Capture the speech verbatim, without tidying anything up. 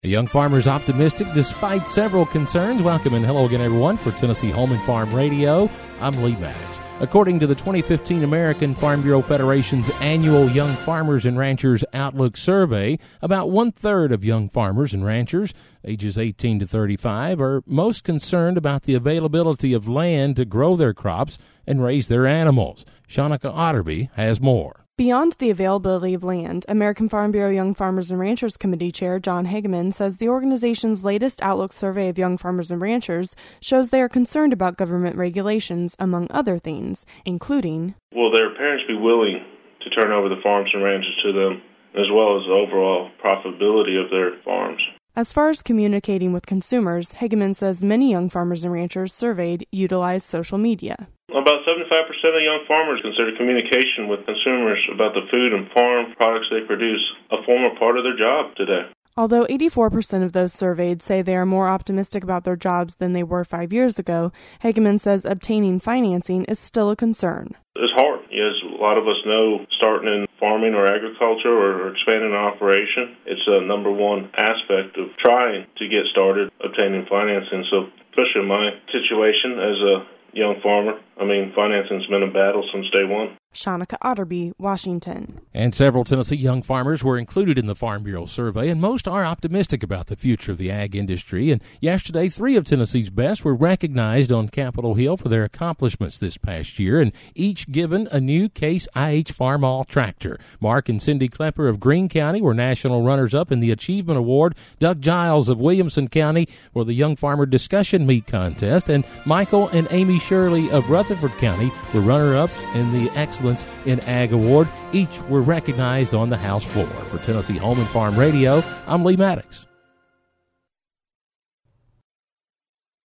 A young farmer is optimistic despite several concerns. Welcome and hello again, everyone, for Tennessee Home and Farm Radio. I'm Lee Maddox. According to the twenty fifteen American Farm Bureau Federation's annual Young Farmers and Ranchers Outlook Survey, about one-third of young farmers and ranchers ages eighteen to thirty-five are most concerned about the availability of land to grow their crops and raise their animals. Shanika Otterby has more. Beyond the availability of land, American Farm Bureau Young Farmers and Ranchers Committee Chair John Hageman says the organization's latest Outlook survey of young farmers and ranchers shows they are concerned about government regulations, among other things, including, will their parents be willing to turn over the farms and ranches to them, as well as the overall profitability of their farms? As far as communicating with consumers, Hageman says many young farmers and ranchers surveyed utilize social media. About seventy-five percent of young farmers consider communication with consumers about the food and farm products they produce a former part of their job today. Although eighty-four percent of those surveyed say they are more optimistic about their jobs than they were five years ago, Hageman says obtaining financing is still a concern. It's hard. As a lot of us know, starting in farming or agriculture or expanding an operation, it's a number one aspect of trying to get started obtaining financing. So, especially in my situation as a young farmer, I mean, financing's been a battle since day one. Shanika Otterby, Washington. And several Tennessee young farmers were included in the Farm Bureau survey, and most are optimistic about the future of the ag industry. And yesterday, three of Tennessee's best were recognized on Capitol Hill for their accomplishments this past year, and each given a new Case I H Farmall tractor. Mark and Cindy Klepper of Greene County were national runners-up in the Achievement Award. Doug Giles of Williamson County were the Young Farmer Discussion Meet Contest, and Michael and Amy Shirley of Rutherford County were runner-ups in the Excellence in Ag Award. Each were recognized on the House floor. For Tennessee Home and Farm Radio, I'm Lee Maddox.